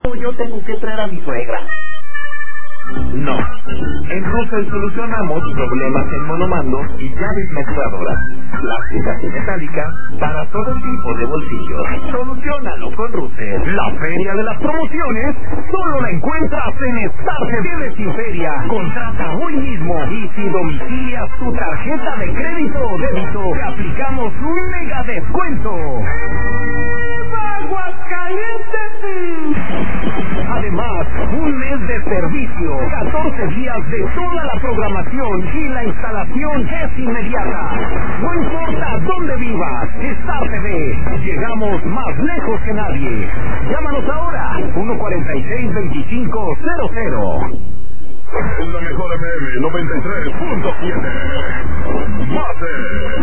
Yo tengo que traer a mi suegra. No. En Russell solucionamos problemas en monomando y llaves mezcladoras, plásticas y metálicas para todo tipo de bolsillos. Soluciónalo con Russell. La feria de las promociones solo la encuentras en Star TV sin feria. Contrata hoy mismo y si domicilias tu tarjeta de crédito o débito, te aplicamos un mega descuento. Además, un mes de servicio, 14 días de toda la programación y la instalación es inmediata. No importa dónde vivas, Star TV, llegamos más lejos que nadie. Llámanos ahora, 146-2500. La mejor FM 93.7. Base.